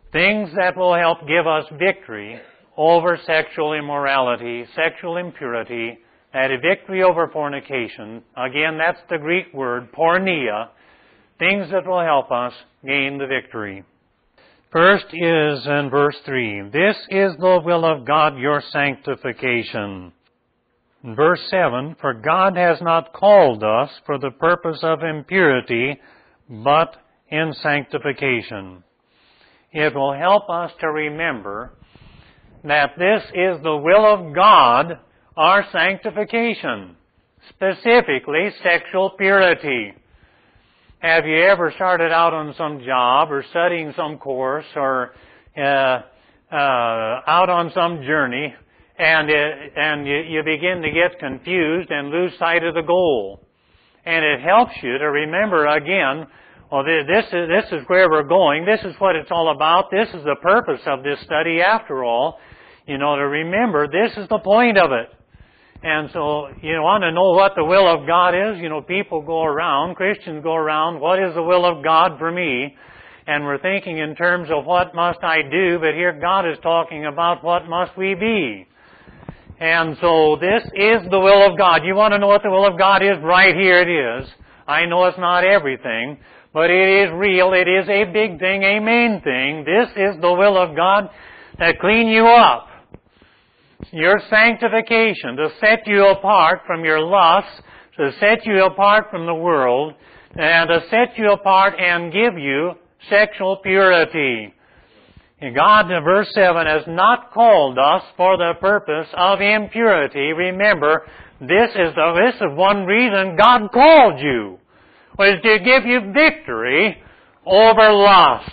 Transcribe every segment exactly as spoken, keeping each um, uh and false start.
Things that will help give us victory over sexual immorality, sexual impurity, and a victory over fornication. Again, that's the Greek word, porneia. Things that will help us gain the victory. First is in verse three, this is the will of God, your sanctification. In verse seven, for God has not called us for the purpose of impurity, but in sanctification. It will help us to remember that this is the will of God, our sanctification, specifically sexual purity. Have you ever started out on some job or studying some course or uh, uh, out on some journey and it, and you, you begin to get confused and lose sight of the goal? And it helps you to remember again, well, this is, this is where we're going. This is what it's all about. This is the purpose of this study after all. You know, to remember, this is the point of it. And so, you want to know what the will of God is? You know, people go around, Christians go around, what is the will of God for me? And we're thinking in terms of what must I do, but here God is talking about what must we be. And so this is the will of God. You want to know what the will of God is? Right here it is. I know it's not everything, but it is real. It is a big thing, a main thing. This is the will of God to clean you up. Your sanctification, to set you apart from your lusts, to set you apart from the world, and to set you apart and give you sexual purity. And God, in verse seven, has not called us for the purpose of impurity. Remember, this is the, this is one reason God called you, was to give you victory over lust.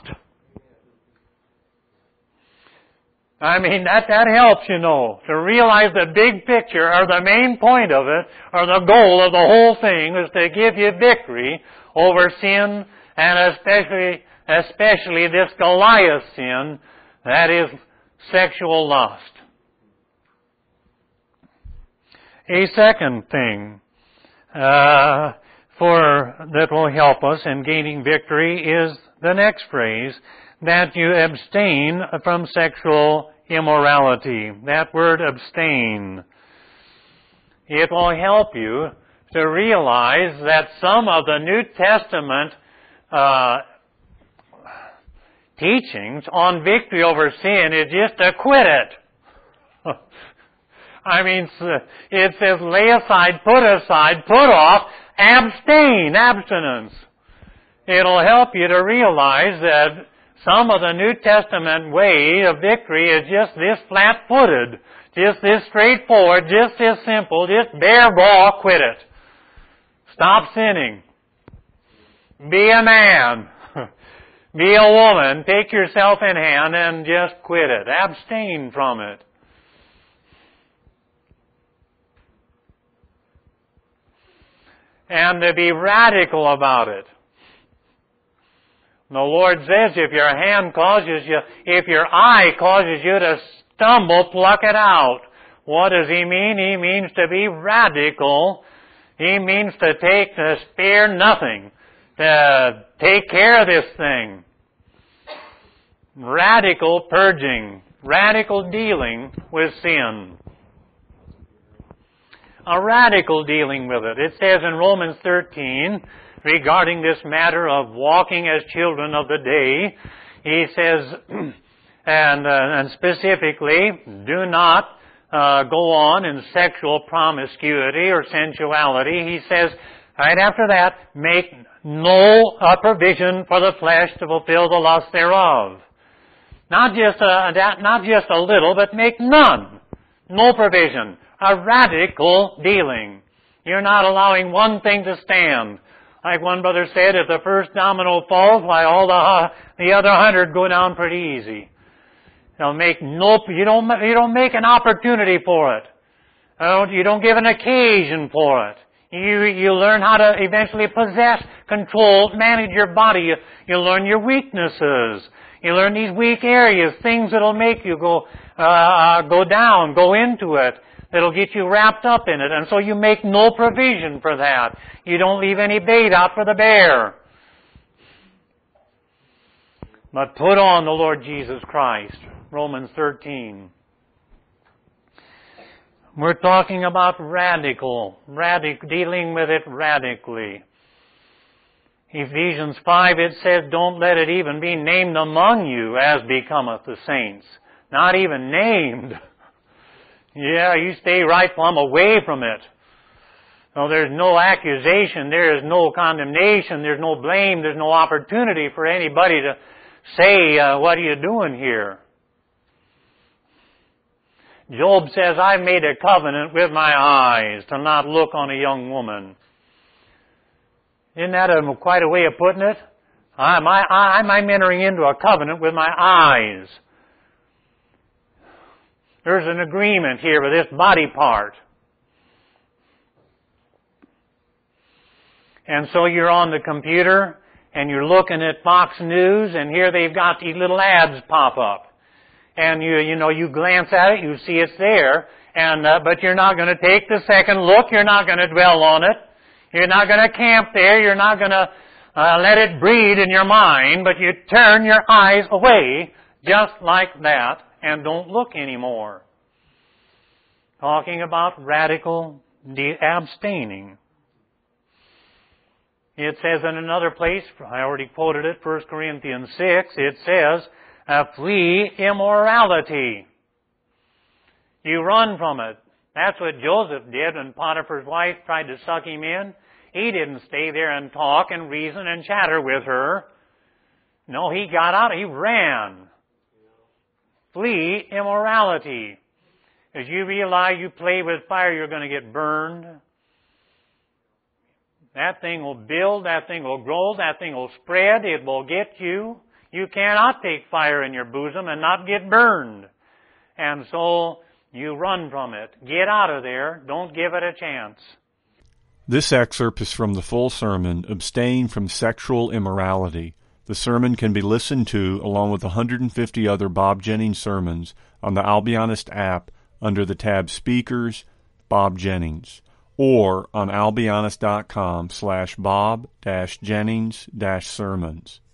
I mean, that, that helps, you know, to realize the big picture, or the main point of it, or the goal of the whole thing, is to give you victory over sin, and especially, especially this Goliath sin, that is sexual lust. A second thing, uh, for, that will help us in gaining victory is the next phrase, that you abstain from sexual immorality. That word abstain. It will help you to realize that some of the New Testament uh, teachings on victory over sin is just to quit it. I mean, it says lay aside, put aside, put off, abstain, abstinence. It'll help you to realize that some of the New Testament way of victory is just this flat-footed, just this straightforward, just this simple, just bare raw, quit it. Stop sinning. Be a man. Be a woman. Take yourself in hand and just quit it. Abstain from it. And to be radical about it. The Lord says if your hand causes you, if your eye causes you to stumble, pluck it out. What does He mean? He means to be radical. He means to take, to spare nothing, to take care of this thing. Radical purging, radical dealing with sin. A radical dealing with it. It says in Romans thirteen, regarding this matter of walking as children of the day, he says, and, uh, and specifically, do not uh, go on in sexual promiscuity or sensuality. He says, right after that, make no uh, provision for the flesh to fulfill the lust thereof. Not just a, not just a little, but make none. No provision. A radical dealing. You're not allowing one thing to stand. Like one brother said, if the first domino falls, why all the uh, the other hundred go down pretty easy. They'll make no, you don't you don't make an opportunity for it. You don't, you don't give an occasion for it. You you learn how to eventually possess, control, manage your body. You, you learn your weaknesses. You learn these weak areas, things that'll make you go uh, go down, go into it. That'll get you wrapped up in it. And so you make no provision for that. You don't leave any bait out for the bear. but put on the Lord Jesus Christ. Romans thirteen. We're talking about radical, radic, dealing with it radically. Ephesians five, it says, don't let it even be named among you as becometh the saints. Not even named. Yeah, you stay right plumb away from it. No, there's no accusation, there is no condemnation, there's no blame, there's no opportunity for anybody to say, uh, what are you doing here? Job says, I've made a covenant with my eyes to not look on a young woman. Isn't that a, quite a way of putting it? I, my, I, I'm entering into a covenant with my eyes. There's an agreement here with this body part. And so you're on the computer and you're looking at Fox News, and here they've got these little ads pop up. And you, you know, you glance at it, you see it's there, and, uh, but you're not going to take the second look, you're not going to dwell on it, you're not going to camp there, you're not going to uh, let it breed in your mind, but you turn your eyes away just like that and don't look anymore. Talking about radical de- abstaining. It says in another place, I already quoted it, First Corinthians six, it says, Uh, flee immorality. You run from it. That's what Joseph did when Potiphar's wife tried to suck him in. He didn't stay there and talk and reason and chatter with her. No, he got out, he ran. Flee immorality. As you realize you play with fire, you're going to get burned. That thing will build, that thing will grow, that thing will spread, it will get you. You cannot take fire in your bosom and not get burned. And so you run from it. Get out of there. Don't give it a chance. This excerpt is from the full sermon, Abstain from Sexual Immorality. The sermon can be listened to along with one hundred fifty other Bob Jennings sermons on the Albionist app under the tab Speakers, Bob Jennings, or on albionist dot com slash Bob dash Jennings dash sermons.